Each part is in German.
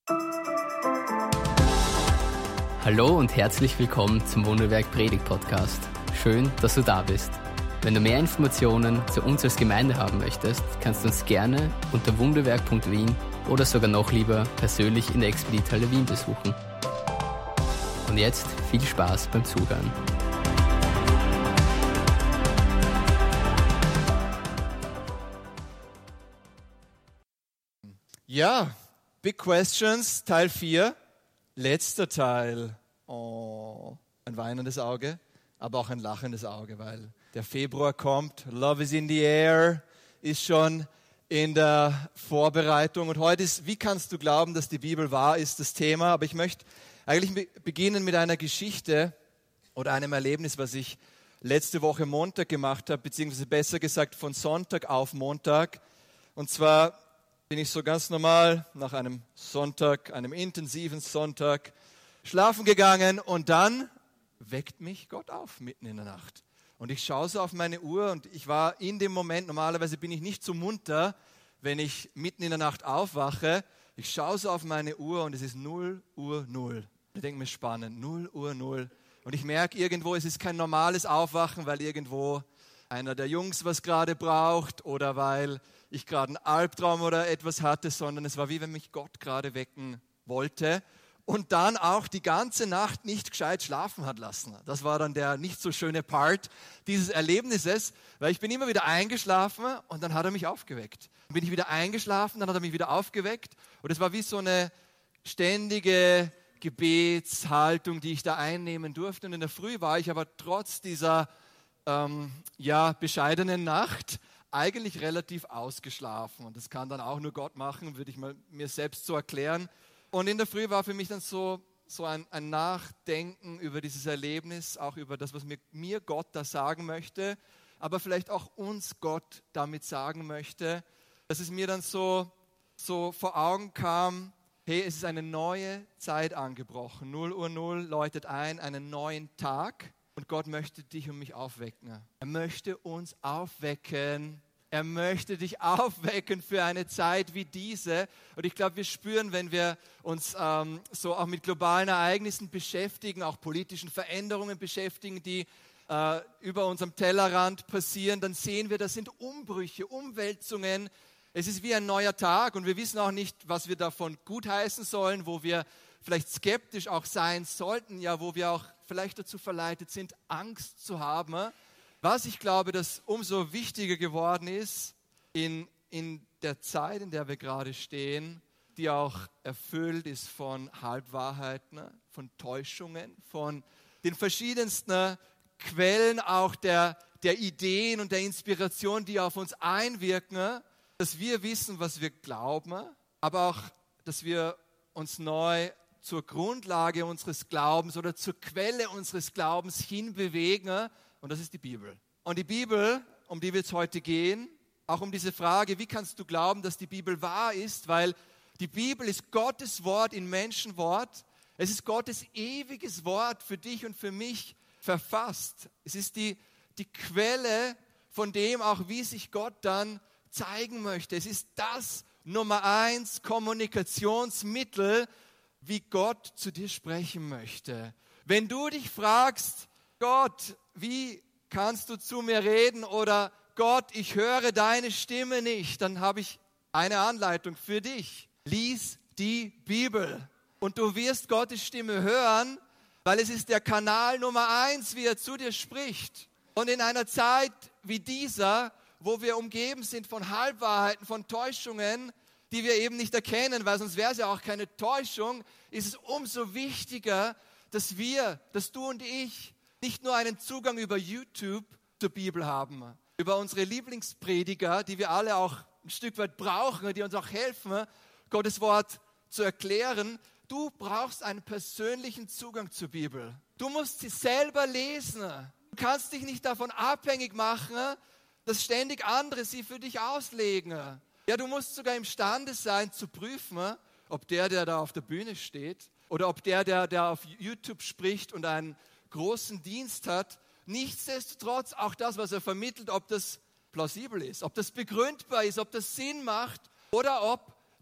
Hallo und herzlich willkommen zum Wunderwerk Predigt Podcast. Schön, dass du da bist. Wenn du mehr Informationen zu uns als Gemeinde haben möchtest, kannst du uns gerne unter wunderwerk.wien oder sogar noch lieber persönlich in der Expedithalle Wien besuchen. Und jetzt viel Spaß beim Zuhören. Ja, Big Questions, Teil 4, letzter Teil. Oh, ein weinendes Auge, aber auch ein lachendes Auge, weil der Februar kommt. Love is in the air, ist schon in der Vorbereitung. Und heute ist, wie kannst du glauben, dass die Bibel wahr ist, das Thema. Aber ich möchte eigentlich beginnen mit einer Geschichte oder einem Erlebnis, was ich letzte Woche Montag gemacht habe, beziehungsweise besser gesagt von Sonntag auf Montag. Und zwar bin ich so ganz normal nach einem Sonntag, einem intensiven Sonntag, schlafen gegangen und dann weckt mich Gott auf mitten in der Nacht. Und ich schaue so auf meine Uhr und ich war in dem Moment, normalerweise bin ich nicht so munter, wenn ich mitten in der Nacht aufwache. Ich schaue so auf meine Uhr und es ist 0 Uhr 0. Ich denke mir, spannend, 0 Uhr 0. Und ich merke irgendwo, es ist kein normales Aufwachen, weil irgendwo einer der Jungs was gerade braucht oder weil ich gerade einen Albtraum oder etwas hatte, sondern es war wie wenn mich Gott gerade wecken wollte und dann auch die ganze Nacht nicht gescheit schlafen hat lassen. Das war dann der nicht so schöne Part dieses Erlebnisses, weil ich bin immer wieder eingeschlafen und dann hat er mich aufgeweckt. Dann bin ich wieder eingeschlafen, dann hat er mich wieder aufgeweckt und es war wie so eine ständige Gebetshaltung, die ich da einnehmen durfte. Und in der Früh war ich aber trotz dieser bescheidenen Nacht eigentlich relativ ausgeschlafen. Und das kann dann auch nur Gott machen, würde ich mir selbst so erklären. Und in der Früh war für mich dann so ein Nachdenken über dieses Erlebnis, auch über das, was mir Gott da sagen möchte, aber vielleicht auch uns Gott damit sagen möchte, dass es mir dann so vor Augen kam, hey, es ist eine neue Zeit angebrochen. 0 Uhr 0 läutet ein, einen neuen Tag. Und Gott möchte dich und mich aufwecken. Er möchte uns aufwecken. Er möchte dich aufwecken für eine Zeit wie diese. Und ich glaube, wir spüren, wenn wir uns so auch mit globalen Ereignissen beschäftigen, auch politischen Veränderungen beschäftigen, die über unserem Tellerrand passieren, dann sehen wir, das sind Umbrüche, Umwälzungen. Es ist wie ein neuer Tag und wir wissen auch nicht, was wir davon gutheißen sollen, wo wir vielleicht skeptisch auch sein sollten, ja, wo wir auch vielleicht dazu verleitet sind, Angst zu haben. Was ich glaube, dass umso wichtiger geworden ist in der Zeit, in der wir gerade stehen, die auch erfüllt ist von Halbwahrheiten, von Täuschungen, von den verschiedensten Quellen auch der Ideen und der Inspiration, die auf uns einwirken, dass wir wissen, was wir glauben, aber auch, dass wir uns neu zur Grundlage unseres Glaubens oder zur Quelle unseres Glaubens hinbewegen. Und das ist die Bibel. Und die Bibel, um die wird es heute gehen, auch um diese Frage, wie kannst du glauben, dass die Bibel wahr ist? Weil die Bibel ist Gottes Wort in Menschenwort. Es ist Gottes ewiges Wort für dich und für mich verfasst. Es ist die Quelle von dem auch, wie sich Gott dann zeigen möchte. Es ist das Nummer 1 Kommunikationsmittel, wie Gott zu dir sprechen möchte. Wenn du dich fragst, Gott, wie kannst du zu mir reden? Oder Gott, ich höre deine Stimme nicht, dann habe ich eine Anleitung für dich. Lies die Bibel und du wirst Gottes Stimme hören, weil es ist der Kanal Nummer 1, wie er zu dir spricht. Und in einer Zeit wie dieser, wo wir umgeben sind von Halbwahrheiten, von Täuschungen, die wir eben nicht erkennen, weil sonst wäre es ja auch keine Täuschung, ist es umso wichtiger, dass du und ich nicht nur einen Zugang über YouTube zur Bibel haben, über unsere Lieblingsprediger, die wir alle auch ein Stück weit brauchen, die uns auch helfen, Gottes Wort zu erklären. Du brauchst einen persönlichen Zugang zur Bibel. Du musst sie selber lesen. Du kannst dich nicht davon abhängig machen, dass ständig andere sie für dich auslegen. Ja, du musst sogar imstande sein zu prüfen, ob der da auf der Bühne steht oder ob der auf YouTube spricht und einen großen Dienst hat, nichtsdestotrotz auch das, was er vermittelt, ob das plausibel ist, ob das begründbar ist, ob das Sinn macht oder ob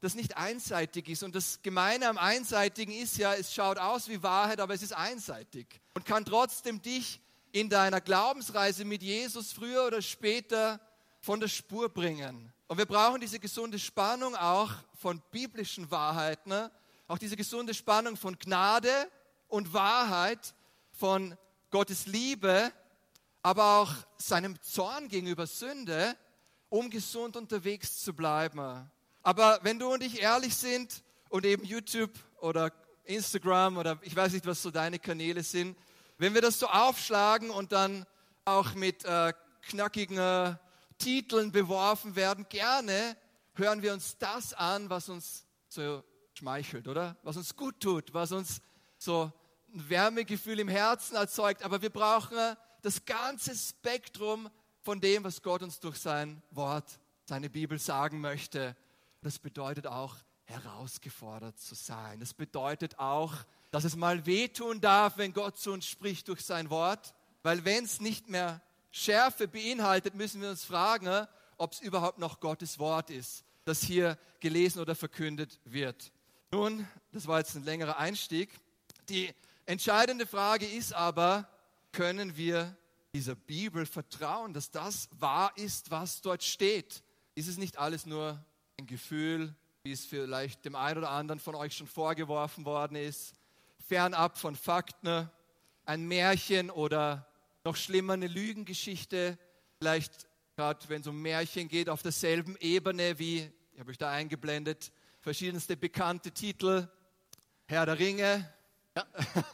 das nicht einseitig ist. Und das Gemeine am Einseitigen ist ja, es schaut aus wie Wahrheit, aber es ist einseitig und kann trotzdem dich in deiner Glaubensreise mit Jesus früher oder später von der Spur bringen. Und wir brauchen diese gesunde Spannung auch von biblischen Wahrheiten, ne? Auch diese gesunde Spannung von Gnade und Wahrheit, von Gottes Liebe, aber auch seinem Zorn gegenüber Sünde, um gesund unterwegs zu bleiben. Aber wenn du und ich ehrlich sind und eben YouTube oder Instagram oder ich weiß nicht, was so deine Kanäle sind, wenn wir das so aufschlagen und dann auch mit knackigen Titeln beworfen werden, gerne hören wir uns das an, was uns so schmeichelt, oder? Was uns gut tut, was uns so ein Wärmegefühl im Herzen erzeugt. Aber wir brauchen das ganze Spektrum von dem, was Gott uns durch sein Wort, seine Bibel sagen möchte. Das bedeutet auch, herausgefordert zu sein. Das bedeutet auch, dass es mal wehtun darf, wenn Gott zu uns spricht durch sein Wort. Weil wenn es nicht mehr Schärfe beinhaltet, müssen wir uns fragen, ob es überhaupt noch Gottes Wort ist, das hier gelesen oder verkündet wird. Nun, das war jetzt ein längerer Einstieg. Die entscheidende Frage ist aber, können wir dieser Bibel vertrauen, dass das wahr ist, was dort steht? Ist es nicht alles nur ein Gefühl, wie es vielleicht dem einen oder anderen von euch schon vorgeworfen worden ist, fernab von Fakten, ein Märchen oder noch schlimmer eine Lügengeschichte, vielleicht gerade wenn es um Märchen geht, auf derselben Ebene wie, ich habe euch da eingeblendet, verschiedenste bekannte Titel, Herr der Ringe, ja.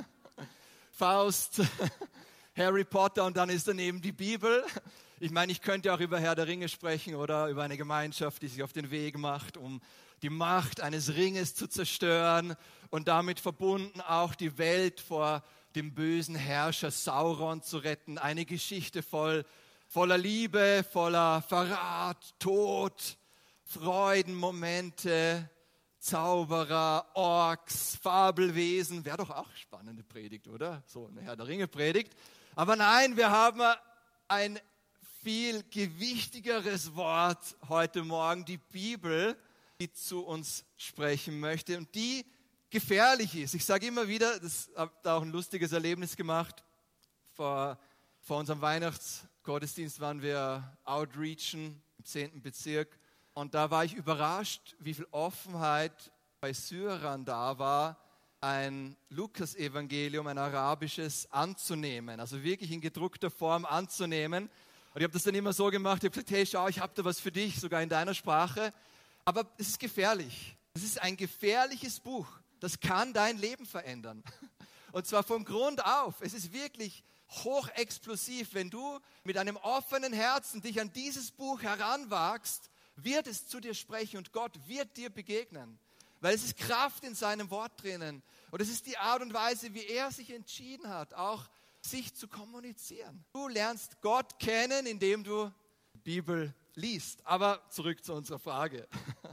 Faust, Harry Potter und dann ist daneben die Bibel. Ich meine, ich könnte auch über Herr der Ringe sprechen oder über eine Gemeinschaft, die sich auf den Weg macht, um die Macht eines Ringes zu zerstören und damit verbunden auch die Welt vor dem bösen Herrscher Sauron zu retten. Eine Geschichte voller Liebe, voller Verrat, Tod, Freudenmomente, Zauberer, Orks, Fabelwesen. Wäre doch auch spannende Predigt, oder? So eine Herr der Ringe-Predigt. Aber nein, wir haben ein viel gewichtiges Wort heute Morgen, die Bibel, die zu uns sprechen möchte und die gefährlich ist. Ich sage immer wieder, das habe da auch ein lustiges Erlebnis gemacht. Vor unserem Weihnachtsgottesdienst waren wir outreachen im 10. Bezirk und da war ich überrascht, wie viel Offenheit bei Syrern da war, ein Lukas-Evangelium, ein arabisches anzunehmen, also wirklich in gedruckter Form anzunehmen. Und ich habe das dann immer so gemacht, ich habe gesagt, hey, schau, ich habe da was für dich, sogar in deiner Sprache. Aber es ist gefährlich. Es ist ein gefährliches Buch. Das kann dein Leben verändern. Und zwar vom Grund auf. Es ist wirklich hochexplosiv. Wenn du mit einem offenen Herzen dich an dieses Buch heranwagst, wird es zu dir sprechen und Gott wird dir begegnen. Weil es ist Kraft in seinem Wort drinnen. Und es ist die Art und Weise, wie er sich entschieden hat, auch sich zu kommunizieren. Du lernst Gott kennen, indem du die Bibel liest. Aber zurück zu unserer Frage.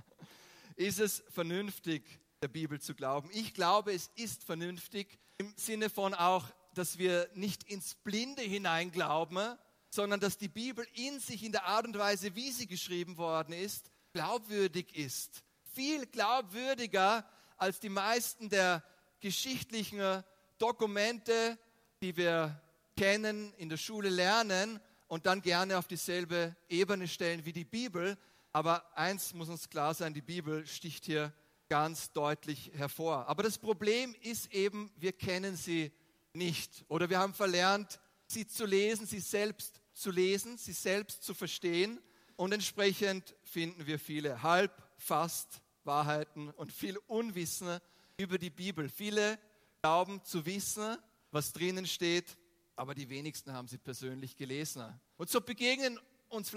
Ist es vernünftig, der Bibel zu glauben? Ich glaube, es ist vernünftig im Sinne von auch, dass wir nicht ins Blinde hineinglauben, sondern dass die Bibel in sich, in der Art und Weise, wie sie geschrieben worden ist, glaubwürdig ist. Viel glaubwürdiger als die meisten der geschichtlichen Dokumente, die wir kennen, in der Schule lernen und dann gerne auf dieselbe Ebene stellen wie die Bibel. Aber eins muss uns klar sein, die Bibel sticht hier ganz deutlich hervor. Aber das Problem ist eben, wir kennen sie nicht. Oder wir haben verlernt, sie zu lesen, sie selbst zu verstehen. Und entsprechend finden wir viele fast Wahrheiten und viel Unwissen über die Bibel. Viele glauben zu wissen, was drinnen steht, aber die wenigsten haben sie persönlich gelesen. Und so begegnen uns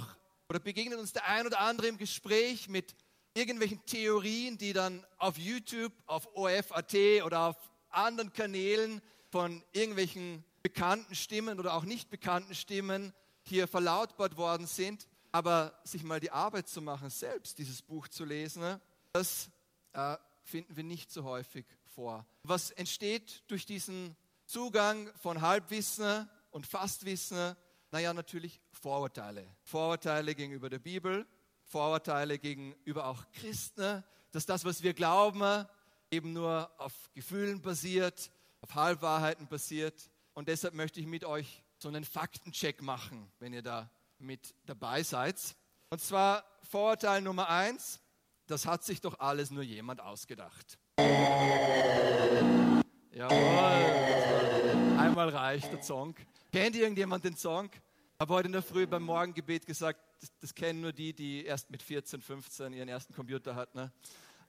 der ein oder andere im Gespräch mit irgendwelchen Theorien, die dann auf YouTube, auf ORF.at oder auf anderen Kanälen von irgendwelchen bekannten Stimmen oder auch nicht bekannten Stimmen hier verlautbart worden sind. Aber sich mal die Arbeit zu machen, selbst dieses Buch zu lesen, das finden wir nicht so häufig vor. Was entsteht durch diesen Zugang von Halbwissen und Fastwissen? Naja, natürlich Vorurteile. Vorurteile gegenüber der Bibel, Vorurteile gegenüber auch Christen, dass das, was wir glauben, eben nur auf Gefühlen basiert, auf Halbwahrheiten basiert. Und deshalb möchte ich mit euch so einen Faktencheck machen, wenn ihr da mit dabei seid. Und zwar Vorurteil Nummer 1, das hat sich doch alles nur jemand ausgedacht. Jawohl, einmal reicht der Song. Kennt irgendjemand den Song? Ich habe heute in der Früh beim Morgengebet gesagt, das kennen nur die erst mit 14, 15 ihren ersten Computer hatten. Ne?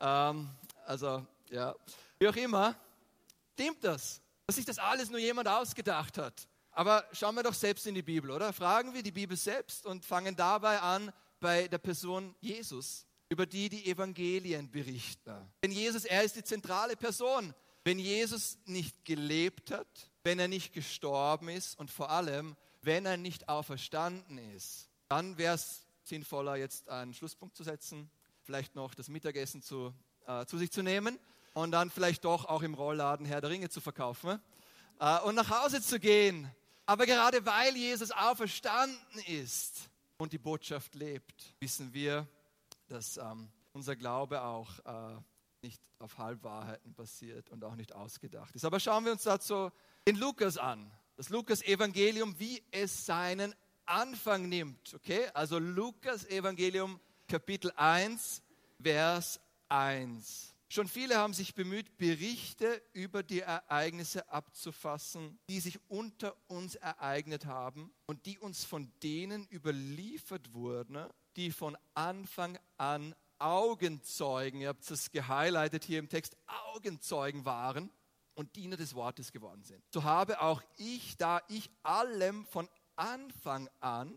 Wie auch immer, stimmt das, dass sich das alles nur jemand ausgedacht hat. Aber schauen wir doch selbst in die Bibel, oder? Fragen wir die Bibel selbst und fangen dabei an bei der Person Jesus, über die die Evangelien berichten. Denn Jesus, er ist die zentrale Person. Wenn Jesus nicht gelebt hat, wenn er nicht gestorben ist und vor allem, wenn er nicht auferstanden ist, dann wäre es sinnvoller, jetzt einen Schlusspunkt zu setzen, vielleicht noch das Mittagessen zu sich zu nehmen und dann vielleicht doch auch im Rollladen Herr der Ringe zu verkaufen und nach Hause zu gehen. Aber gerade weil Jesus auferstanden ist und die Botschaft lebt, wissen wir, dass unser Glaube auch nicht auf Halbwahrheiten basiert und auch nicht ausgedacht ist. Aber schauen wir uns dazu den Lukas an. Das Lukas-Evangelium, wie es seinen Anfang nimmt. Okay? Also Lukas-Evangelium, Kapitel 1, Vers 1. Schon viele haben sich bemüht, Berichte über die Ereignisse abzufassen, die sich unter uns ereignet haben und die uns von denen überliefert wurden, die von Anfang an Augenzeugen, ihr habt es gehighlightet hier im Text, Augenzeugen waren und Diener des Wortes geworden sind. So habe auch ich, da ich allem von Anfang an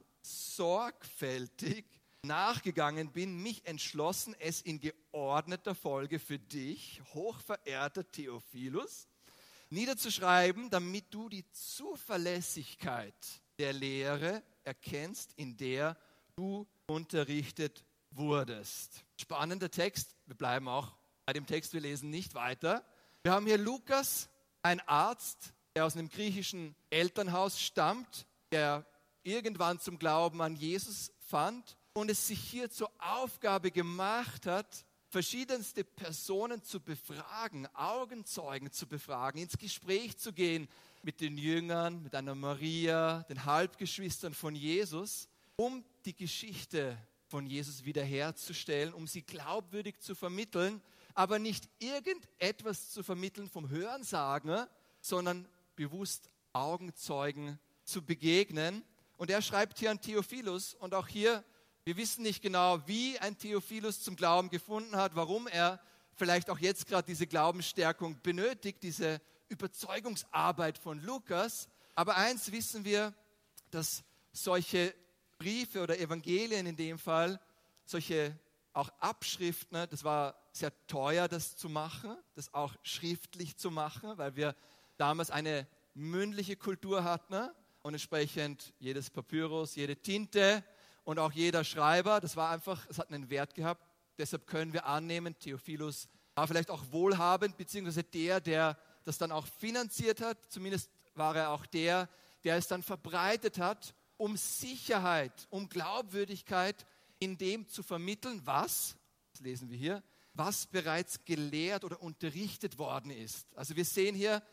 sorgfältig nachgegangen bin, mich entschlossen, es in geordneter Folge für dich, hochverehrter Theophilus, niederzuschreiben, damit du die Zuverlässigkeit der Lehre erkennst, in der du unterrichtet wurdest. Spannender Text, wir bleiben auch bei dem Text, wir lesen nicht weiter. Wir haben hier Lukas, ein Arzt, der aus einem griechischen Elternhaus stammt, der irgendwann zum Glauben an Jesus fand und es sich hier zur Aufgabe gemacht hat, verschiedenste Personen zu befragen, Augenzeugen zu befragen, ins Gespräch zu gehen mit den Jüngern, mit einer Maria, den Halbgeschwistern von Jesus, um die Geschichte von Jesus wiederherzustellen, um sie glaubwürdig zu vermitteln, aber nicht irgendetwas zu vermitteln vom Hörensagen, sondern bewusst Augenzeugen zu begegnen. Und er schreibt hier an Theophilus und auch hier, wir wissen nicht genau, wie ein Theophilus zum Glauben gefunden hat, warum er vielleicht auch jetzt gerade diese Glaubensstärkung benötigt, diese Überzeugungsarbeit von Lukas. Aber eins wissen wir, dass solche Briefe oder Evangelien in dem Fall, solche auch Abschriften, das war sehr teuer, das zu machen, das auch schriftlich zu machen, weil wir damals eine mündliche Kultur hatten und entsprechend jedes Papyrus, jede Tinte und auch jeder Schreiber, das war einfach, es hat einen Wert gehabt. Deshalb können wir annehmen, Theophilus war vielleicht auch wohlhabend, beziehungsweise der das dann auch finanziert hat. Zumindest war er auch der es dann verbreitet hat, um Sicherheit, um Glaubwürdigkeit in dem zu vermitteln, das lesen wir hier, was bereits gelehrt oder unterrichtet worden ist. Also wir sehen hier,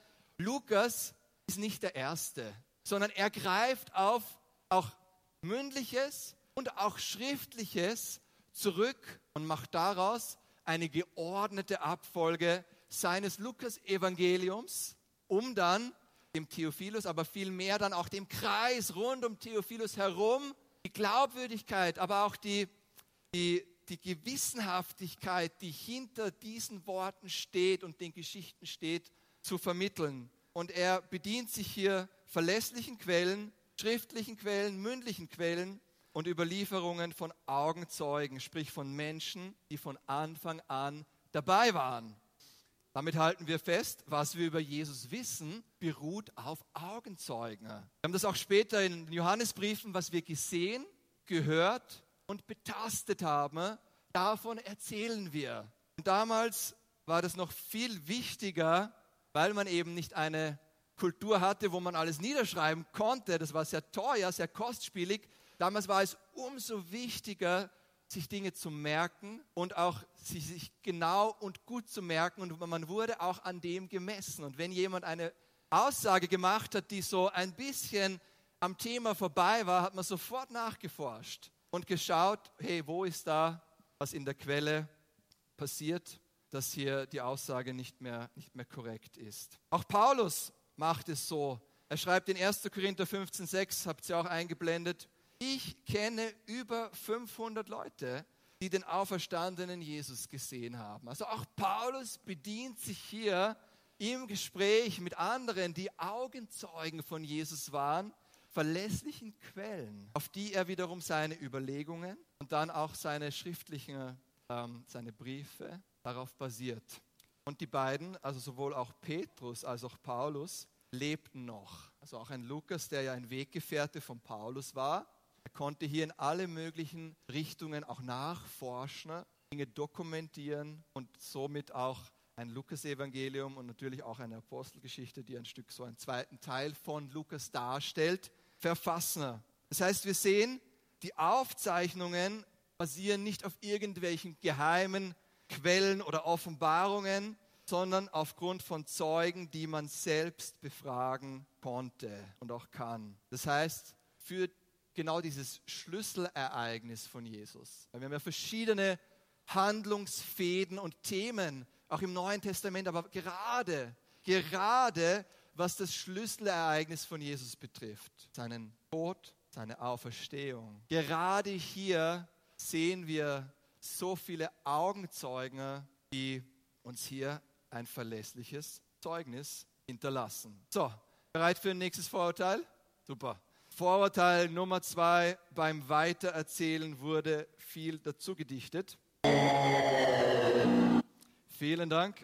Lukas ist nicht der Erste, sondern er greift auf auch Mündliches und auch Schriftliches zurück und macht daraus eine geordnete Abfolge seines Lukas-Evangeliums, um dann dem Theophilus, aber vielmehr dann auch dem Kreis rund um Theophilus herum, die Glaubwürdigkeit, aber auch die Gewissenhaftigkeit, die hinter diesen Worten steht und den Geschichten steht, zu vermitteln. Und er bedient sich hier verlässlichen Quellen, schriftlichen Quellen, mündlichen Quellen und Überlieferungen von Augenzeugen, sprich von Menschen, die von Anfang an dabei waren. Damit halten wir fest, was wir über Jesus wissen, beruht auf Augenzeugen. Wir haben das auch später in den Johannesbriefen, was wir gesehen, gehört und betastet haben, davon erzählen wir. Und damals war das noch viel wichtiger, weil man eben nicht eine Kultur hatte, wo man alles niederschreiben konnte. Das war sehr teuer, sehr kostspielig. Damals war es umso wichtiger, sich Dinge zu merken und auch sich genau und gut zu merken. Und man wurde auch an dem gemessen. Und wenn jemand eine Aussage gemacht hat, die so ein bisschen am Thema vorbei war, hat man sofort nachgeforscht und geschaut, hey, wo ist da was in der Quelle passiert, dass hier die Aussage nicht mehr korrekt ist. Auch Paulus macht es so. Er schreibt in 1. Korinther 15,6, habt ihr auch eingeblendet, ich kenne über 500 Leute, die den auferstandenen Jesus gesehen haben. Also auch Paulus bedient sich hier im Gespräch mit anderen, die Augenzeugen von Jesus waren, verlässlichen Quellen, auf die er wiederum seine Überlegungen und dann auch seine schriftlichen, seine Briefe darauf basiert. Und die beiden, also sowohl auch Petrus als auch Paulus, lebten noch. Also auch ein Lukas, der ja ein Weggefährte von Paulus war, er konnte hier in alle möglichen Richtungen auch nachforschen, Dinge dokumentieren und somit auch ein Lukas-Evangelium und natürlich auch eine Apostelgeschichte, die ein Stück so einen zweiten Teil von Lukas darstellt, verfassen. Das heißt, wir sehen, die Aufzeichnungen basieren nicht auf irgendwelchen geheimen Quellen oder Offenbarungen, sondern aufgrund von Zeugen, die man selbst befragen konnte und auch kann. Das heißt, für genau dieses Schlüsselereignis von Jesus. Wir haben ja verschiedene Handlungsfäden und Themen, auch im Neuen Testament, aber gerade was das Schlüsselereignis von Jesus betrifft, seinen Tod, seine Auferstehung. Gerade hier sehen wir so viele Augenzeugen, die uns hier ein verlässliches Zeugnis hinterlassen. So, bereit für ein nächstes Vorurteil? Super. Vorurteil Nummer 2, beim Weitererzählen wurde viel dazu gedichtet. Vielen Dank.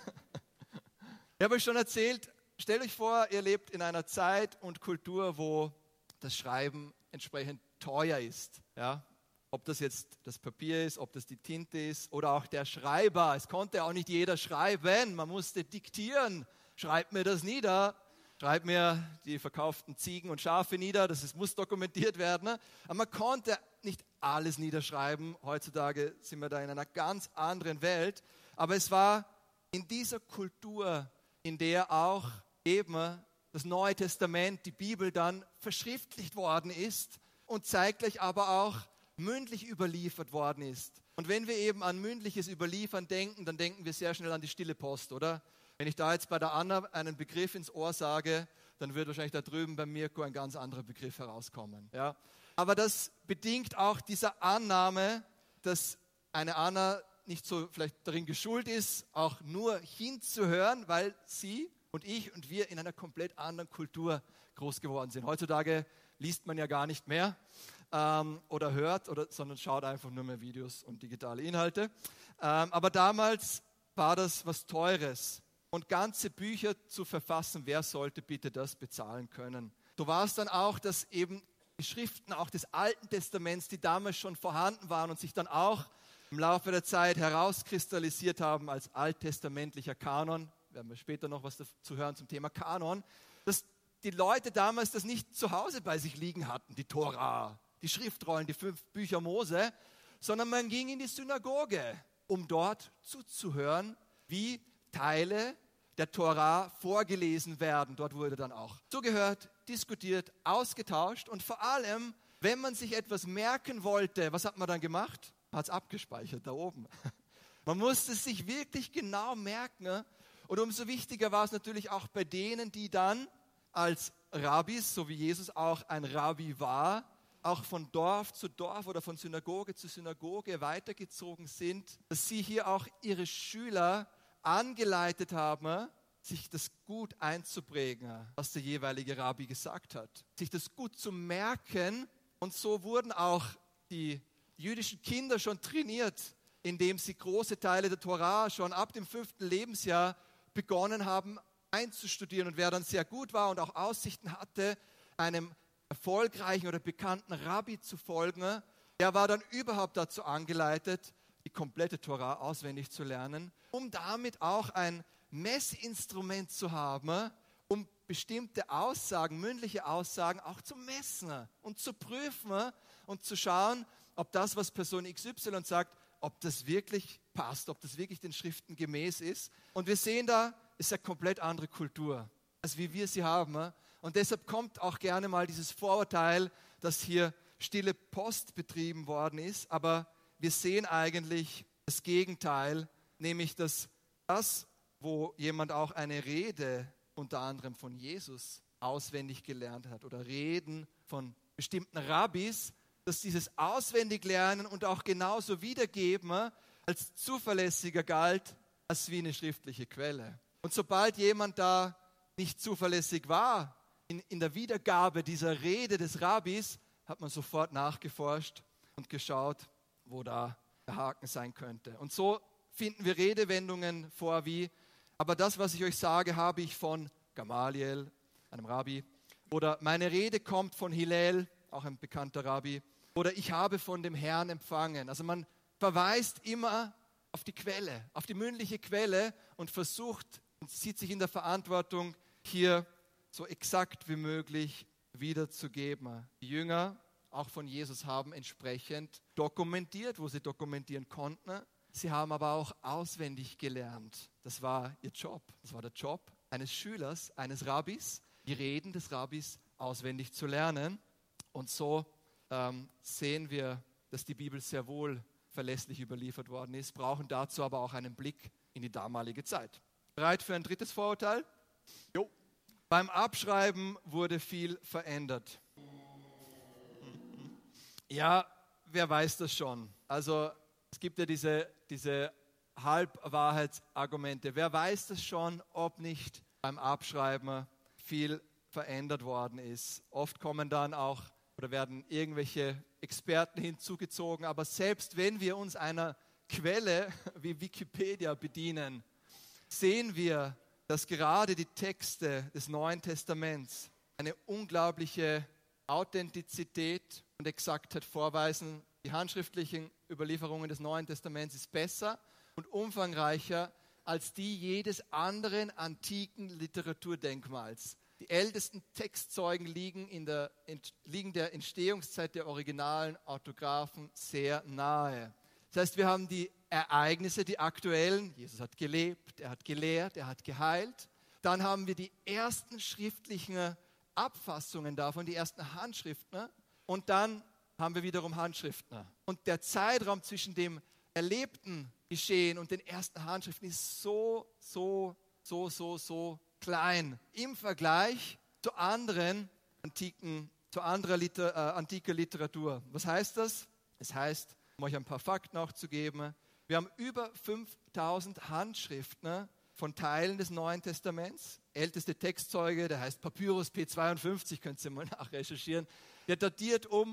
Ich habe euch schon erzählt, stellt euch vor, ihr lebt in einer Zeit und Kultur, wo das Schreiben entsprechend teuer ist. Ja? Ob das jetzt das Papier ist, ob das die Tinte ist oder auch der Schreiber. Es konnte auch nicht jeder schreiben, man musste diktieren. Schreibt mir das nieder. Schreibt mir die verkauften Ziegen und Schafe nieder, muss dokumentiert werden. Ne? Aber man konnte nicht alles niederschreiben. Heutzutage sind wir da in einer ganz anderen Welt. Aber es war in dieser Kultur, in der auch eben das Neue Testament, die Bibel dann verschriftlicht worden ist und zeitgleich aber auch mündlich überliefert worden ist. Und wenn wir eben an mündliches Überliefern denken, dann denken wir sehr schnell an die stille Post, oder? Wenn ich da jetzt bei der Anna einen Begriff ins Ohr sage, dann wird wahrscheinlich da drüben bei Mirko ein ganz anderer Begriff herauskommen. Ja? Aber das bedingt auch diese Annahme, dass eine Anna nicht so vielleicht darin geschult ist, auch nur hinzuhören, weil sie und ich und wir in einer komplett anderen Kultur groß geworden sind. Heutzutage liest man ja gar nicht mehr oder hört, sondern schaut einfach nur mehr Videos und digitale Inhalte. Aber damals war das was Teures. Und ganze Bücher zu verfassen, wer sollte bitte das bezahlen können? So war es dann auch, dass eben die Schriften auch des Alten Testaments, die damals schon vorhanden waren und sich dann auch im Laufe der Zeit herauskristallisiert haben als alttestamentlicher Kanon, werden wir später noch was dazu hören zum Thema Kanon, dass die Leute damals das nicht zu Hause bei sich liegen hatten, die Tora, die Schriftrollen, die 5 Bücher Mose, sondern man ging in die Synagoge, um dort zuzuhören, wie Teile der Tora vorgelesen werden. Dort wurde dann auch zugehört, diskutiert, ausgetauscht und vor allem, wenn man sich etwas merken wollte, was hat man dann gemacht? Man hat es abgespeichert da oben. Man musste es sich wirklich genau merken. Ne? Und umso wichtiger war es natürlich auch bei denen, die dann als Rabbis, so wie Jesus auch ein Rabbi war, auch von Dorf zu Dorf oder von Synagoge zu Synagoge weitergezogen sind, dass sie hier auch ihre Schüler angeleitet haben, sich das gut einzuprägen, was der jeweilige Rabbi gesagt hat. Sich das gut zu merken. Und so wurden auch die jüdischen Kinder schon trainiert, indem sie große Teile der Tora schon ab dem 5. Lebensjahr begonnen haben einzustudieren. Und wer dann sehr gut war und auch Aussichten hatte, einem erfolgreichen oder bekannten Rabbi zu folgen, der war dann überhaupt dazu angeleitet, die komplette Tora auswendig zu lernen, um damit auch ein Messinstrument zu haben, um bestimmte Aussagen, mündliche Aussagen auch zu messen und zu prüfen und zu schauen, ob das, was Person XY sagt, ob das wirklich passt, ob das wirklich den Schriften gemäß ist. Und wir sehen da, ist eine komplett andere Kultur, als wie wir sie haben. Und deshalb kommt auch gerne mal dieses Vorurteil, dass hier stille Post betrieben worden ist. Aber wir sehen eigentlich das Gegenteil, nämlich dass das, wo jemand auch eine Rede unter anderem von Jesus auswendig gelernt hat oder Reden von bestimmten Rabbis, dass dieses Auswendiglernen und auch genauso wiedergeben als zuverlässiger galt als wie eine schriftliche Quelle. Und sobald jemand da nicht zuverlässig war in der Wiedergabe dieser Rede des Rabbis, hat man sofort nachgeforscht und geschaut, wo da der Haken sein könnte. Und so finden wir Redewendungen vor wie, aber das, was ich euch sage, habe ich von Gamaliel, einem Rabbi, oder meine Rede kommt von Hillel, auch ein bekannter Rabbi, oder ich habe von dem Herrn empfangen. Also man verweist immer auf die Quelle, auf die mündliche Quelle und versucht und sieht sich in der Verantwortung, hier so exakt wie möglich wiederzugeben. Die Jünger, auch von Jesus, haben entsprechend dokumentiert, wo sie dokumentieren konnten. Sie haben aber auch auswendig gelernt. Das war ihr Job. Das war der Job eines Schülers, eines Rabbis, die Reden des Rabbis auswendig zu lernen. Und so sehen wir, dass die Bibel sehr wohl verlässlich überliefert worden ist, brauchen dazu aber auch einen Blick in die damalige Zeit. Bereit für ein drittes Vorurteil? Jo. Beim Abschreiben wurde viel verändert. Ja, wer weiß das schon? Also es gibt ja diese Halbwahrheitsargumente. Wer weiß das schon, ob nicht beim Abschreiben viel verändert worden ist? Oft kommen dann auch oder werden irgendwelche Experten hinzugezogen. Aber selbst wenn wir uns einer Quelle wie Wikipedia bedienen, sehen wir, dass gerade die Texte des Neuen Testaments eine unglaubliche Authentizität und Exaktheit vorweisen. Die handschriftlichen Überlieferungen des Neuen Testaments ist besser und umfangreicher als die jedes anderen antiken Literaturdenkmals. Die ältesten Textzeugen liegen der Entstehungszeit der originalen Autographen sehr nahe. Das heißt, wir haben die Ereignisse, die aktuellen. Jesus hat gelebt, er hat gelehrt, er hat geheilt. Dann haben wir die ersten schriftlichen Abfassungen davon, die ersten Handschriften. Und dann haben wir wiederum Handschriften. Und der Zeitraum zwischen dem erlebten Geschehen und den ersten Handschriften ist so klein im Vergleich zu anderer antiker Literatur. Was heißt das? Es heißt, um euch ein paar Fakten auch zu geben, wir haben über 5000 Handschriften von Teilen des Neuen Testaments. Älteste Textzeuge, der heißt Papyrus P52, könnt ihr mal nachrecherchieren. Der datiert um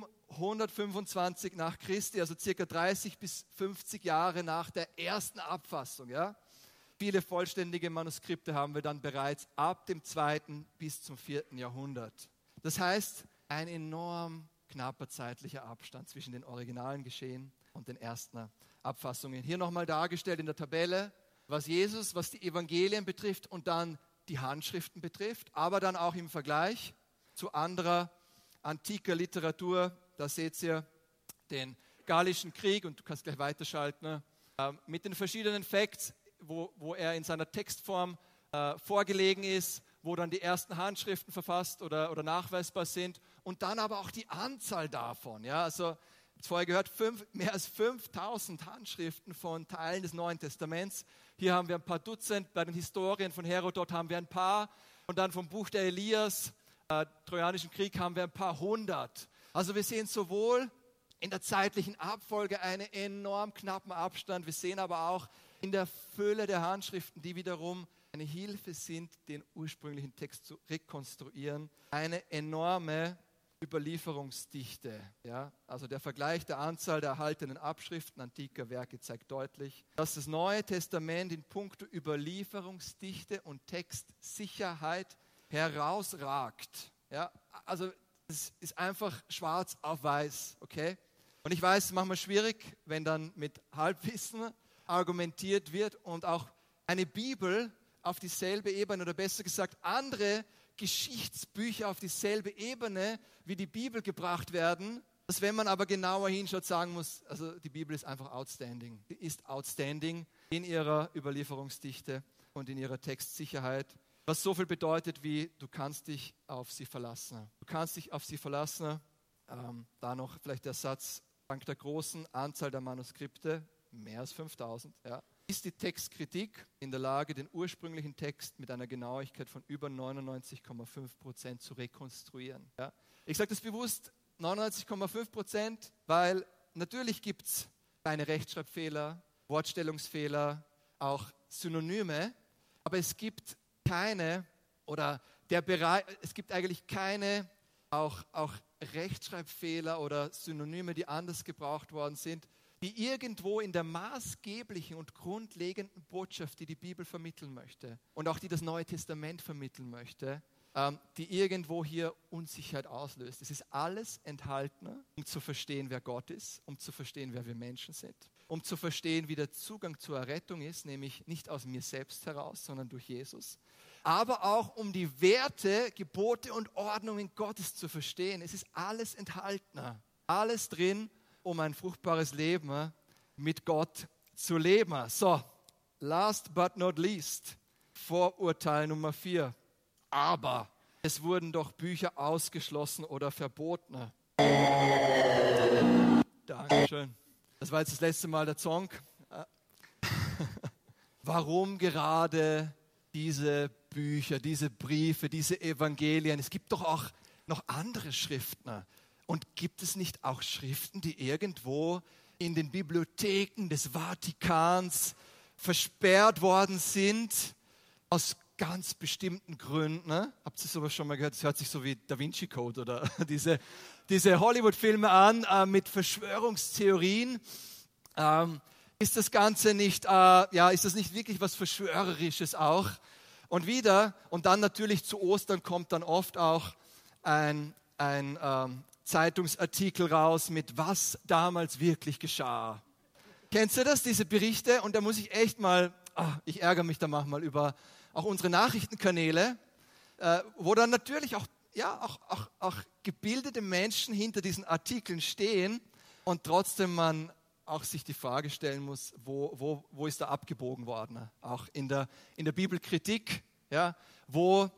125 nach Christi, also circa 30 bis 50 Jahre nach der ersten Abfassung. Ja? Viele vollständige Manuskripte haben wir dann bereits ab dem 2. bis zum 4. Jahrhundert. Das heißt, ein enorm knapper zeitlicher Abstand zwischen den originalen Geschehen und den ersten Abfassungen. Hier nochmal dargestellt in der Tabelle, was Jesus, was die Evangelien betrifft und dann die Handschriften betrifft, aber dann auch im Vergleich zu anderer antiker Literatur. Da seht ihr den Gallischen Krieg und du kannst gleich weiterschalten, mit den verschiedenen Facts, wo er in seiner Textform vorgelegen ist, wo dann die ersten Handschriften verfasst oder nachweisbar sind und dann aber auch die Anzahl davon. Ja, also vorher gehört, mehr als 5000 Handschriften von Teilen des Neuen Testaments. Hier haben wir ein paar Dutzend, bei den Historien von Herodot haben wir ein paar und dann vom Buch der Elias, Trojanischen Krieg, haben wir ein paar hundert. Also wir sehen sowohl in der zeitlichen Abfolge einen enorm knappen Abstand, wir sehen aber auch in der Fülle der Handschriften, die wiederum eine Hilfe sind, den ursprünglichen Text zu rekonstruieren, eine enorme Überlieferungsdichte. Ja? Also der Vergleich der Anzahl der erhaltenen Abschriften antiker Werke zeigt deutlich, dass das Neue Testament in puncto Überlieferungsdichte und Textsicherheit herausragt. Ja? Also es ist einfach schwarz auf weiß. Okay? Und ich weiß, es ist manchmal schwierig, wenn dann mit Halbwissen argumentiert wird und auch eine Bibel auf dieselbe Ebene oder besser gesagt andere Geschichtsbücher auf dieselbe Ebene wie die Bibel gebracht werden, dass wenn man aber genauer hinschaut, sagen muss, also die Bibel ist einfach outstanding. Sie ist outstanding in ihrer Überlieferungsdichte und in ihrer Textsicherheit. Was so viel bedeutet wie, du kannst dich auf sie verlassen. Du kannst dich auf sie verlassen. Da noch vielleicht der Satz, dank der großen Anzahl der Manuskripte, mehr als 5000, ja, ist die Textkritik in der Lage, den ursprünglichen Text mit einer Genauigkeit von über 99,5% zu rekonstruieren. Ja. Ich sage das bewusst, 99,5%, weil natürlich gibt es kleine Rechtschreibfehler, Wortstellungsfehler, auch Synonyme, aber es gibt keine, oder der Bereich, es gibt eigentlich keine auch Rechtschreibfehler oder Synonyme, die anders gebraucht worden sind, die irgendwo in der maßgeblichen und grundlegenden Botschaft, die die Bibel vermitteln möchte und auch die das Neue Testament vermitteln möchte, die irgendwo hier Unsicherheit auslöst. Es ist alles enthalten, um zu verstehen, wer Gott ist, um zu verstehen, wer wir Menschen sind, um zu verstehen, wie der Zugang zur Errettung ist, nämlich nicht aus mir selbst heraus, sondern durch Jesus. Aber auch um die Werte, Gebote und Ordnungen Gottes zu verstehen. Es ist alles enthalten, alles drin, um ein fruchtbares Leben mit Gott zu leben. So, last but not least, Vorurteil Nummer 4. Aber es wurden doch Bücher ausgeschlossen oder verboten. Dankeschön. Das war jetzt das letzte Mal der Song. Warum gerade diese Bücher, diese Briefe, diese Evangelien? Es gibt doch auch noch andere Schriften. Und gibt es nicht auch Schriften, die irgendwo in den Bibliotheken des Vatikans versperrt worden sind, aus ganz bestimmten Gründen? Ne? Habt ihr sowas schon mal gehört? Das hört sich so wie Da Vinci Code oder diese Hollywood-Filme an mit Verschwörungstheorien. Ist das Ganze nicht, ist das nicht wirklich was Verschwörerisches auch? Und dann natürlich zu Ostern kommt dann oft auch ein Zeitungsartikel raus mit was damals wirklich geschah. Kennst du das, diese Berichte? Und da muss ich echt mal, ich ärgere mich da manchmal über auch unsere Nachrichtenkanäle, wo dann natürlich auch gebildete Menschen hinter diesen Artikeln stehen und trotzdem man auch sich die Frage stellen muss, wo ist da abgebogen worden? Auch in der Bibelkritik, ja, wo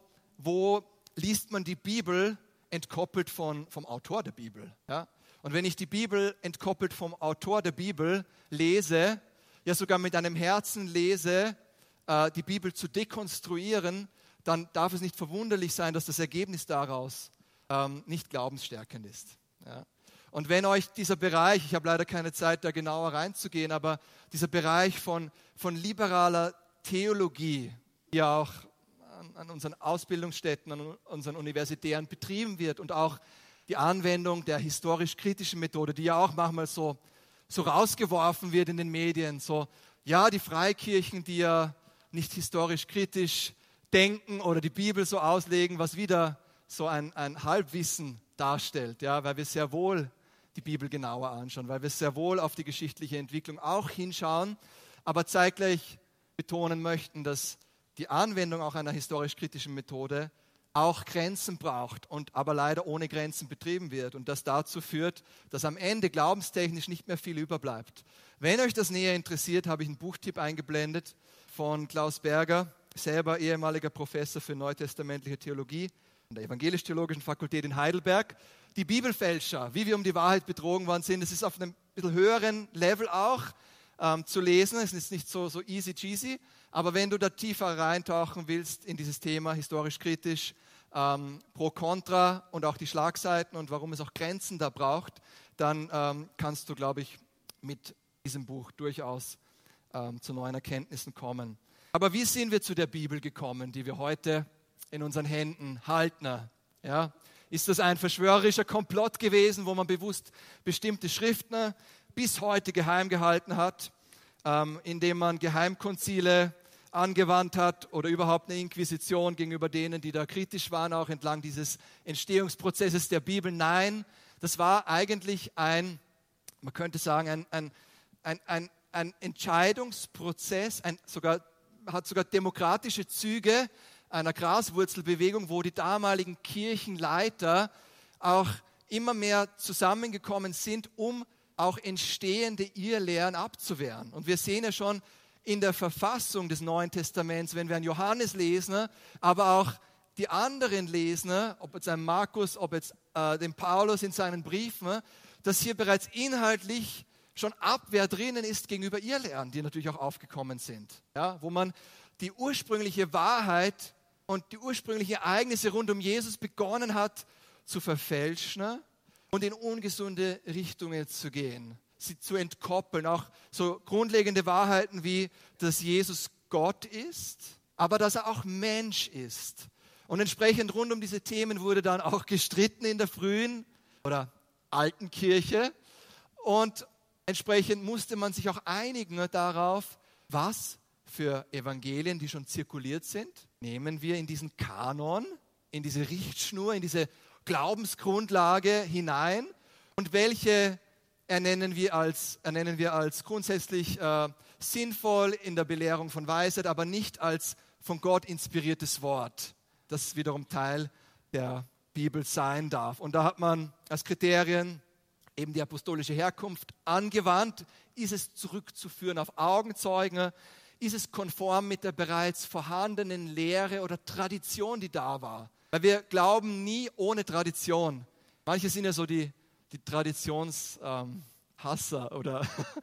liest man die Bibel entkoppelt vom Autor der Bibel? Ja? Und wenn ich die Bibel entkoppelt vom Autor der Bibel lese, ja sogar mit einem Herzen lese, die Bibel zu dekonstruieren, dann darf es nicht verwunderlich sein, dass das Ergebnis daraus nicht glaubensstärkend ist. Ja? Und wenn euch dieser Bereich, ich habe leider keine Zeit, da genauer reinzugehen, aber dieser Bereich von liberaler Theologie, die auch an unseren Ausbildungsstätten, an unseren Universitäten betrieben wird und auch die Anwendung der historisch-kritischen Methode, die ja auch manchmal so rausgeworfen wird in den Medien, so, ja, die Freikirchen, die ja nicht historisch-kritisch denken oder die Bibel so auslegen, was wieder so ein Halbwissen darstellt, ja, weil wir sehr wohl die Bibel genauer anschauen, weil wir sehr wohl auf die geschichtliche Entwicklung auch hinschauen, aber zeitgleich betonen möchten, dass die Anwendung auch einer historisch-kritischen Methode auch Grenzen braucht und aber leider ohne Grenzen betrieben wird und das dazu führt, dass am Ende glaubenstechnisch nicht mehr viel überbleibt. Wenn euch das näher interessiert, habe ich einen Buchtipp eingeblendet von Klaus Berger, selber ehemaliger Professor für neutestamentliche Theologie an der Evangelisch-Theologischen Fakultät in Heidelberg. Die Bibelfälscher, wie wir um die Wahrheit betrogen worden sind, das ist auf einem bisschen höheren Level auch zu lesen. Es ist nicht so easy cheesy, aber wenn du da tiefer reintauchen willst in dieses Thema, historisch-kritisch, pro, contra und auch die Schlagseiten und warum es auch Grenzen da braucht, dann kannst du, glaube ich, mit diesem Buch durchaus zu neuen Erkenntnissen kommen. Aber wie sind wir zu der Bibel gekommen, die wir heute in unseren Händen halten? Ja? Ist das ein verschwörerischer Komplott gewesen, wo man bewusst bestimmte Schriften bis heute geheim gehalten hat, indem man Geheimkonzile angewandt hat oder überhaupt eine Inquisition gegenüber denen, die da kritisch waren, auch entlang dieses Entstehungsprozesses der Bibel? Nein, das war eigentlich man könnte sagen, ein Entscheidungsprozess, hat sogar demokratische Züge einer Graswurzelbewegung, wo die damaligen Kirchenleiter auch immer mehr zusammengekommen sind, um auch entstehende Irrlehren abzuwehren. Und wir sehen ja schon in der Verfassung des Neuen Testaments, wenn wir an Johannes lesen, aber auch die anderen lesen, ob jetzt ein Markus, ob jetzt den Paulus in seinen Briefen, dass hier bereits inhaltlich schon Abwehr drinnen ist gegenüber Irrlehren, die natürlich auch aufgekommen sind. Ja, wo man die ursprüngliche Wahrheit und die ursprünglichen Ereignisse rund um Jesus begonnen hat zu verfälschen und in ungesunde Richtungen zu gehen, sie zu entkoppeln. Auch so grundlegende Wahrheiten wie, dass Jesus Gott ist, aber dass er auch Mensch ist. Und entsprechend rund um diese Themen wurde dann auch gestritten in der frühen oder alten Kirche. Und entsprechend musste man sich auch einigen darauf, was für Evangelien, die schon zirkuliert sind, nehmen wir in diesen Kanon, in diese Richtschnur, in diese Glaubensgrundlage hinein und welche ernennen wir als grundsätzlich sinnvoll in der Belehrung von Weisheit, aber nicht als von Gott inspiriertes Wort, das wiederum Teil der Bibel sein darf. Und da hat man als Kriterien eben die apostolische Herkunft angewandt. Ist es zurückzuführen auf Augenzeugen? Ist es konform mit der bereits vorhandenen Lehre oder Tradition, die da war? Weil wir glauben nie ohne Tradition. Manche sind ja so die Traditionshasser oder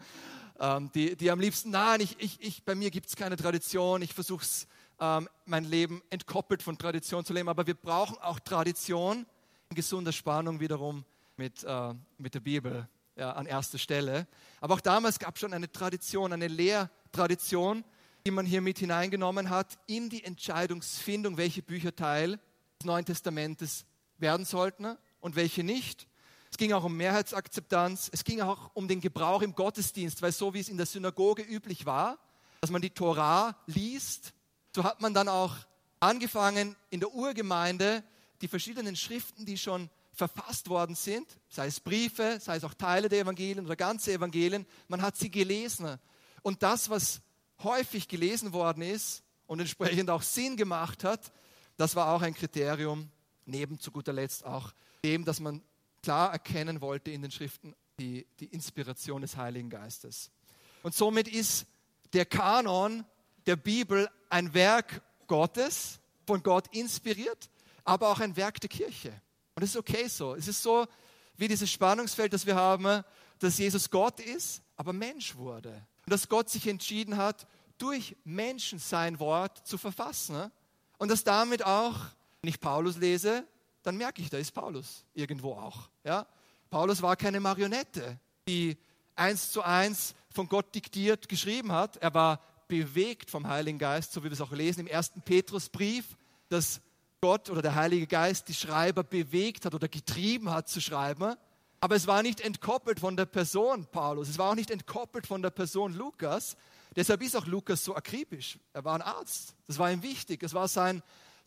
die am liebsten, nein, bei mir gibt es keine Tradition, ich versuche es, mein Leben entkoppelt von Tradition zu leben, aber wir brauchen auch Tradition in gesunder Spannung wiederum mit der Bibel an erster Stelle. Aber auch damals gab es schon eine Tradition, eine Lehrtradition, die man hier mit hineingenommen hat in die Entscheidungsfindung, welche Bücher Teil des Neuen Testamentes werden sollten und welche nicht. Es ging auch um Mehrheitsakzeptanz, es ging auch um den Gebrauch im Gottesdienst, weil so wie es in der Synagoge üblich war, dass man die Tora liest, so hat man dann auch angefangen in der Urgemeinde die verschiedenen Schriften, die schon verfasst worden sind, sei es Briefe, sei es auch Teile der Evangelien oder ganze Evangelien, man hat sie gelesen. Und das, was häufig gelesen worden ist und entsprechend auch Sinn gemacht hat, das war auch ein Kriterium, neben zu guter Letzt auch dem, dass man klar erkennen wollte in den Schriften die Inspiration des Heiligen Geistes. Und somit ist der Kanon der Bibel ein Werk Gottes, von Gott inspiriert, aber auch ein Werk der Kirche. Und es ist okay so. Es ist so wie dieses Spannungsfeld, das wir haben, dass Jesus Gott ist, aber Mensch wurde. Und dass Gott sich entschieden hat, durch Menschen sein Wort zu verfassen. Und dass damit auch, wenn ich Paulus lese, dann merke ich, da ist Paulus irgendwo auch. Ja? Paulus war keine Marionette, die 1:1 von Gott diktiert geschrieben hat. Er war bewegt vom Heiligen Geist, so wie wir es auch lesen im 1. Petrusbrief, dass Gott oder der Heilige Geist die Schreiber bewegt hat oder getrieben hat zu schreiben. Aber es war nicht entkoppelt von der Person Paulus. Es war auch nicht entkoppelt von der Person Lukas. Deshalb ist auch Lukas so akribisch. Er war ein Arzt. Das war ihm wichtig. Es war sein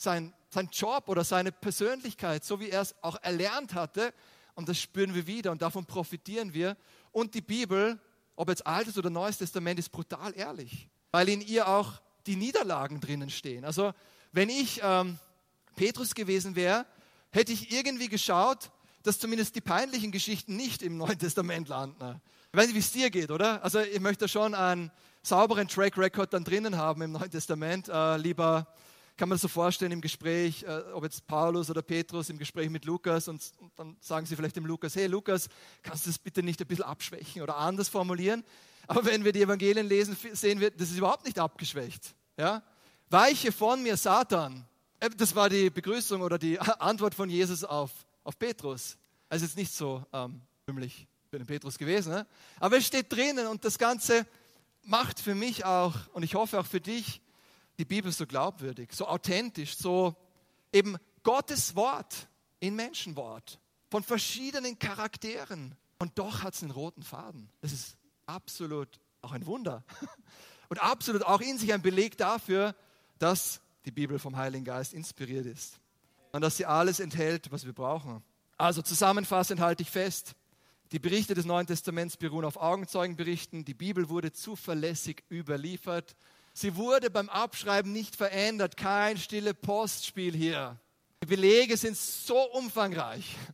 Job oder seine Persönlichkeit, so wie er es auch erlernt hatte. Und das spüren wir wieder und davon profitieren wir. Und die Bibel, ob jetzt Altes oder Neues Testament, ist brutal ehrlich, weil in ihr auch die Niederlagen drinnen stehen. Also wenn ich Petrus gewesen wäre, hätte ich irgendwie geschaut, dass zumindest die peinlichen Geschichten nicht im Neuen Testament landen. Ich weiß nicht, wie es dir geht, oder? Also ich möchte schon einen sauberen Track Record dann drinnen haben im Neuen Testament. Lieber kann man das so vorstellen im Gespräch, ob jetzt Paulus oder Petrus im Gespräch mit Lukas und dann sagen sie vielleicht dem Lukas, hey Lukas, kannst du das bitte nicht ein bisschen abschwächen oder anders formulieren? Aber wenn wir die Evangelien lesen, sehen wir, das ist überhaupt nicht abgeschwächt. Ja? Weiche von mir, Satan. Das war die Begrüßung oder die Antwort von Jesus auf Petrus. Also jetzt nicht so rühmlich für den Petrus gewesen, ne? Aber es steht drinnen und das Ganze macht für mich auch und ich hoffe auch für dich die Bibel so glaubwürdig, so authentisch, so eben Gottes Wort in Menschenwort von verschiedenen Charakteren und doch hat es einen roten Faden. Das ist absolut auch ein Wunder und absolut auch in sich ein Beleg dafür, dass die Bibel vom Heiligen Geist inspiriert ist und dass sie alles enthält, was wir brauchen. Also zusammenfassend halte ich fest, die Berichte des Neuen Testaments beruhen auf Augenzeugenberichten, die Bibel wurde zuverlässig überliefert, sie wurde beim Abschreiben nicht verändert, kein stille Postspiel hier. Die Belege sind so umfangreich,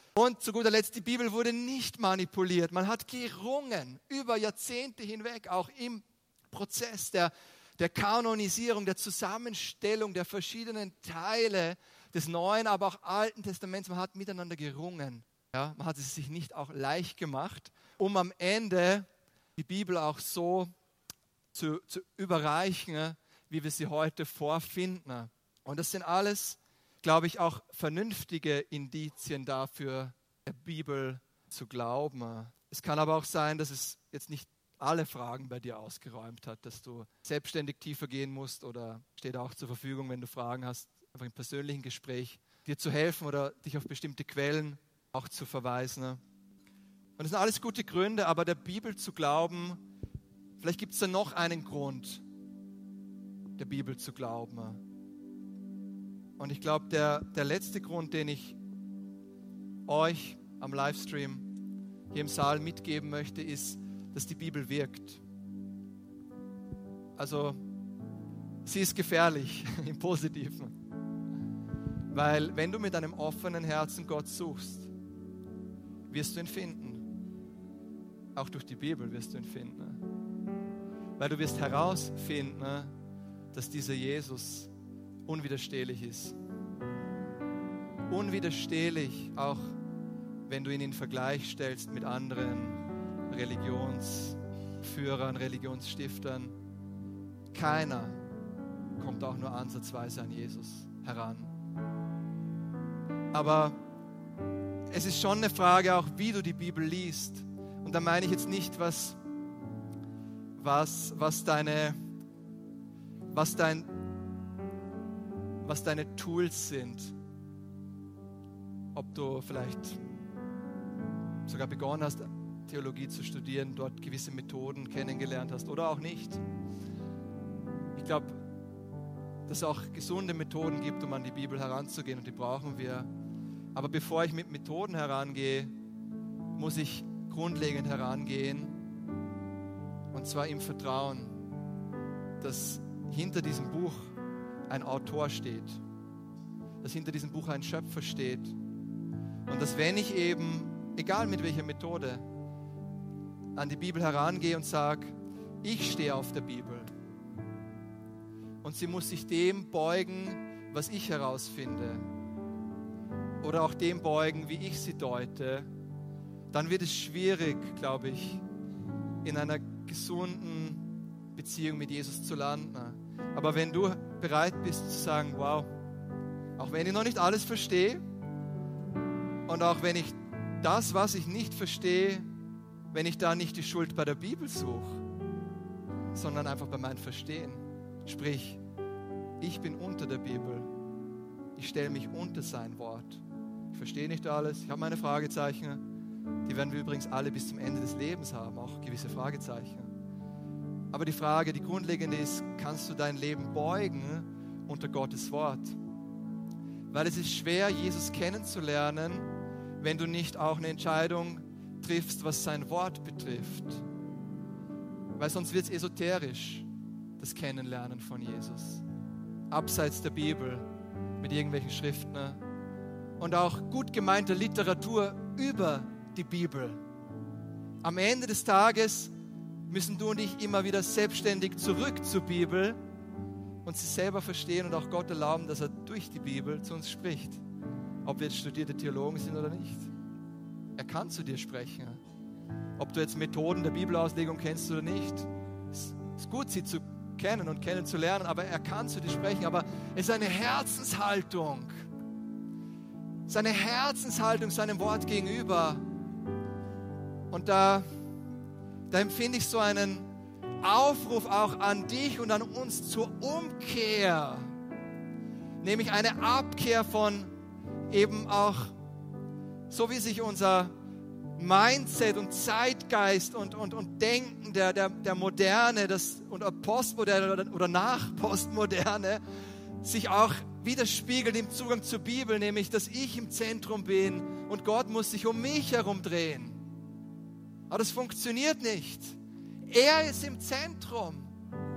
Und zu guter Letzt, die Bibel wurde nicht manipuliert. Man hat gerungen über Jahrzehnte hinweg, auch im Prozess der Kanonisierung, der Zusammenstellung der verschiedenen Teile des Neuen, aber auch Alten Testaments. Man hat miteinander gerungen. Ja? Man hat es sich nicht auch leicht gemacht, um am Ende die Bibel auch so zu überreichen, wie wir sie heute vorfinden. Und das sind alles, glaube ich, auch vernünftige Indizien dafür, der Bibel zu glauben. Es kann aber auch sein, dass es jetzt nicht alle Fragen bei dir ausgeräumt hat, dass du selbstständig tiefer gehen musst, oder steht auch zur Verfügung, wenn du Fragen hast, einfach im persönlichen Gespräch dir zu helfen oder dich auf bestimmte Quellen auch zu verweisen. Und das sind alles gute Gründe, aber der Bibel zu glauben, vielleicht gibt es da noch einen Grund, der Bibel zu glauben. Und ich glaube, der letzte Grund, den ich euch am Livestream hier im Saal mitgeben möchte, ist, dass die Bibel wirkt. Also, sie ist gefährlich im Positiven. Weil wenn du mit einem offenen Herzen Gott suchst, wirst du ihn finden. Auch durch die Bibel wirst du ihn finden. Weil du wirst herausfinden, dass dieser Jesus unwiderstehlich ist. Unwiderstehlich, auch wenn du ihn in Vergleich stellst mit anderen Religionsführern, Religionsstiftern. Keiner kommt auch nur ansatzweise an Jesus heran. Aber es ist schon eine Frage auch, wie du die Bibel liest. Und da meine ich jetzt nicht, was deine Tools sind. Ob du vielleicht sogar begonnen hast, Theologie zu studieren, dort gewisse Methoden kennengelernt hast oder auch nicht. Ich glaube, dass es auch gesunde Methoden gibt, um an die Bibel heranzugehen, und die brauchen wir. Aber bevor ich mit Methoden herangehe, muss ich grundlegend herangehen, und zwar im Vertrauen, dass hinter diesem Buch ein Autor steht, dass hinter diesem Buch ein Schöpfer steht, und dass, wenn ich eben, egal mit welcher Methode, an die Bibel herangehe und sage, ich stehe auf der Bibel und sie muss sich dem beugen, was ich herausfinde, oder auch dem beugen, wie ich sie deute, dann wird es schwierig, glaube ich, in einer gesunden Beziehung mit Jesus zu landen. Aber wenn du bereit bist zu sagen, wow, auch wenn ich noch nicht alles verstehe und auch wenn ich das, was ich nicht verstehe, wenn ich da nicht die Schuld bei der Bibel suche, sondern einfach bei meinem Verstehen. Sprich, ich bin unter der Bibel. Ich stelle mich unter sein Wort. Ich verstehe nicht alles. Ich habe meine Fragezeichen. Die werden wir übrigens alle bis zum Ende des Lebens haben, auch gewisse Fragezeichen. Aber die Frage, die grundlegende ist, kannst du dein Leben beugen unter Gottes Wort? Weil es ist schwer, Jesus kennenzulernen, wenn du nicht auch eine Entscheidung triffst, was sein Wort betrifft. Weil sonst wird es esoterisch, das Kennenlernen von Jesus. Abseits der Bibel, mit irgendwelchen Schriften und auch gut gemeinter Literatur über die Bibel. Am Ende des Tages müssen du und ich immer wieder selbstständig zurück zur Bibel und sie selber verstehen und auch Gott erlauben, dass er durch die Bibel zu uns spricht. Ob wir jetzt studierte Theologen sind oder nicht. Er kann zu dir sprechen. Ob du jetzt Methoden der Bibelauslegung kennst oder nicht. Es ist gut, sie zu kennen und kennenzulernen, aber er kann zu dir sprechen. Aber es ist eine Herzenshaltung. Es ist eine Herzenshaltung seinem Wort gegenüber. Und da empfinde ich so einen Aufruf auch an dich und an uns zur Umkehr. Nämlich eine Abkehr von eben auch, so wie sich unser Mindset und Zeitgeist und Denken der Moderne oder Postmoderne oder Nach-Postmoderne sich auch widerspiegelt im Zugang zur Bibel, nämlich, dass ich im Zentrum bin und Gott muss sich um mich herum drehen. Aber das funktioniert nicht. Er ist im Zentrum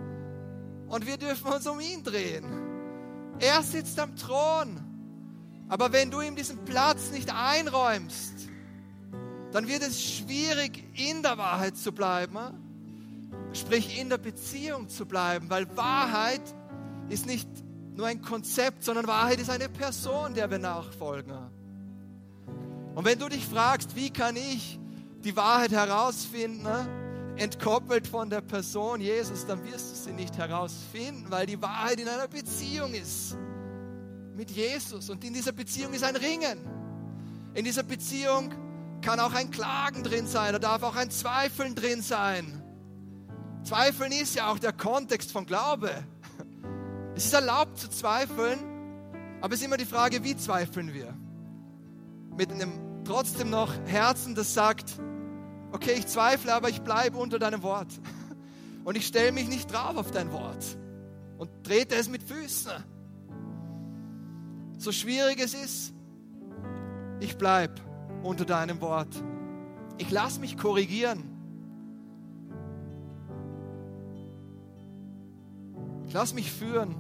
und wir dürfen uns um ihn drehen. Er sitzt am Thron. Aber wenn du ihm diesen Platz nicht einräumst, dann wird es schwierig, in der Wahrheit zu bleiben. Sprich, in der Beziehung zu bleiben, weil Wahrheit ist nicht nur ein Konzept, sondern Wahrheit ist eine Person, der wir nachfolgen. Und wenn du dich fragst, wie kann ich die Wahrheit herausfinden, entkoppelt von der Person Jesus, dann wirst du sie nicht herausfinden, weil die Wahrheit in einer Beziehung ist mit Jesus. Und in dieser Beziehung ist ein Ringen. In dieser Beziehung kann auch ein Klagen drin sein, da darf auch ein Zweifeln drin sein. Zweifeln ist ja auch der Kontext von Glaube. Es ist erlaubt zu zweifeln, aber es ist immer die Frage, wie zweifeln wir? Mit einem trotzdem noch Herzen, das sagt, okay, ich zweifle, aber ich bleibe unter deinem Wort. Und ich stelle mich nicht drauf auf dein Wort und trete es mit Füßen. So schwierig es ist, ich bleibe unter deinem Wort. Ich lasse mich korrigieren. Ich lasse mich führen.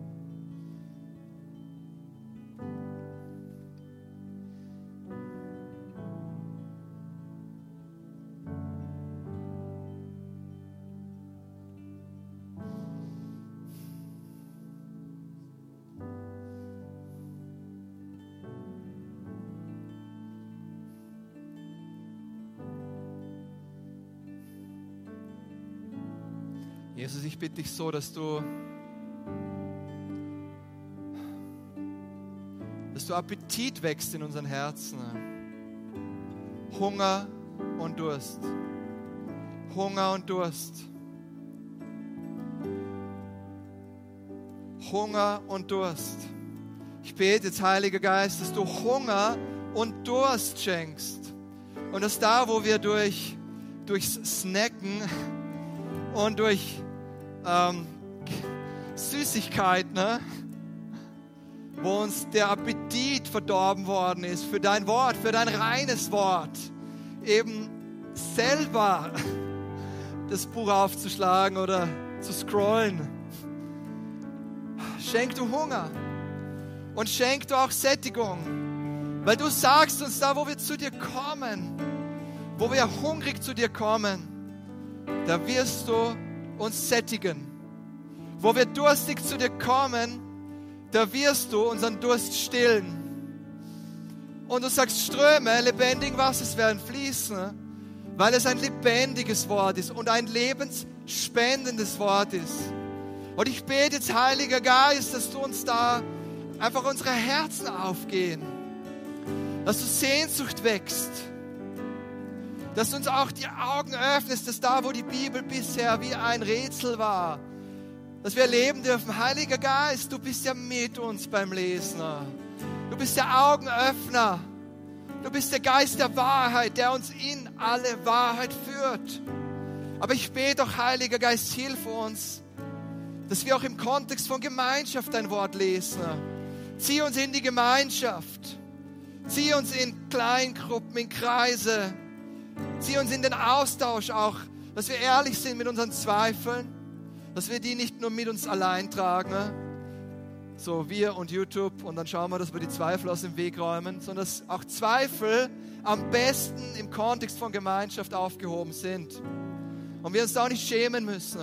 Jesus, ich bitte dich so, dass du Appetit wächst in unseren Herzen. Hunger und Durst. Hunger und Durst. Hunger und Durst. Ich bete jetzt, Heiliger Geist, dass du Hunger und Durst schenkst. Und dass da, wo wir durchs Snacken und durch Süßigkeiten, wo uns der Appetit verdorben worden ist für dein Wort, für dein reines Wort, eben selber das Buch aufzuschlagen oder zu scrollen. Schenk du Hunger und schenk du auch Sättigung, weil du sagst uns da, wo wir zu dir kommen, wo wir hungrig zu dir kommen, da wirst du uns sättigen. Wo wir durstig zu dir kommen, da wirst du unseren Durst stillen. Und du sagst, Ströme lebendigen Wassers werden fließen, weil es ein lebendiges Wort ist und ein lebensspendendes Wort ist. Und ich bete jetzt, Heiliger Geist, dass du uns da einfach unsere Herzen aufgehen, dass du Sehnsucht wächst, dass du uns auch die Augen öffnest, dass da, wo die Bibel bisher wie ein Rätsel war, dass wir erleben dürfen, Heiliger Geist, du bist ja mit uns beim Lesen. Du bist der Augenöffner. Du bist der Geist der Wahrheit, der uns in alle Wahrheit führt. Aber ich bete doch, Heiliger Geist, hilf uns, dass wir auch im Kontext von Gemeinschaft dein Wort lesen. Zieh uns in die Gemeinschaft. Zieh uns in Kleingruppen, in Kreise. Zieh uns in den Austausch auch, dass wir ehrlich sind mit unseren Zweifeln, dass wir die nicht nur mit uns allein tragen, so wir und YouTube, und dann schauen wir, dass wir die Zweifel aus dem Weg räumen, sondern dass auch Zweifel am besten im Kontext von Gemeinschaft aufgehoben sind und wir uns da auch nicht schämen müssen.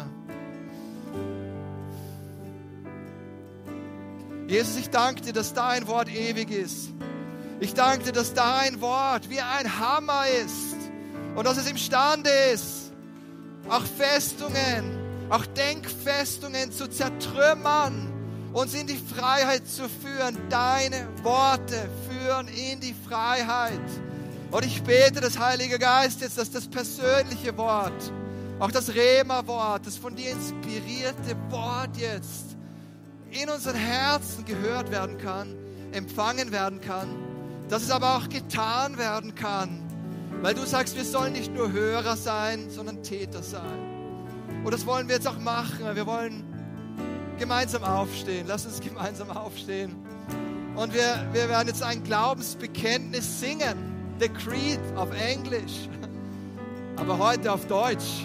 Jesus, ich danke dir, dass dein Wort ewig ist. Ich danke dir, dass dein Wort wie ein Hammer ist und dass es imstande ist, auch Festungen, auch Denkfestungen zu zertrümmern, uns in die Freiheit zu führen. Deine Worte führen in die Freiheit. Und ich bete, das Heilige Geist jetzt, dass das persönliche Wort, auch das Rema-Wort, das von dir inspirierte Wort jetzt in unseren Herzen gehört werden kann, empfangen werden kann, dass es aber auch getan werden kann. Weil du sagst, wir sollen nicht nur Hörer sein, sondern Täter sein. Und das wollen wir jetzt auch machen. Wir wollen gemeinsam aufstehen. Lass uns gemeinsam aufstehen. Und wir werden jetzt ein Glaubensbekenntnis singen. The Creed auf Englisch. Aber heute auf Deutsch.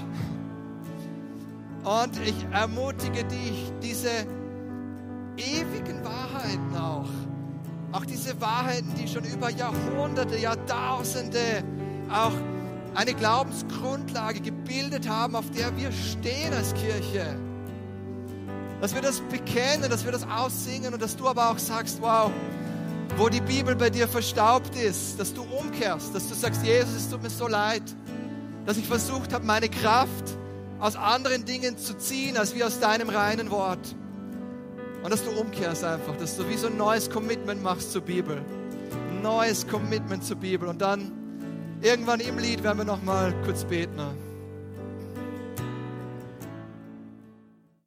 Und ich ermutige dich, diese ewigen Wahrheiten auch auch diese Wahrheiten, die schon über Jahrhunderte, Jahrtausende auch eine Glaubensgrundlage gebildet haben, auf der wir stehen als Kirche. Dass wir das bekennen, dass wir das aussingen und dass du aber auch sagst, wow, wo die Bibel bei dir verstaubt ist, dass du umkehrst, dass du sagst, Jesus, es tut mir so leid, dass ich versucht habe, meine Kraft aus anderen Dingen zu ziehen, als wie aus deinem reinen Wort. Und dass du umkehrst einfach, dass du wie so ein neues Commitment machst zur Bibel. Ein neues Commitment zur Bibel. Und dann irgendwann im Lied werden wir nochmal kurz beten.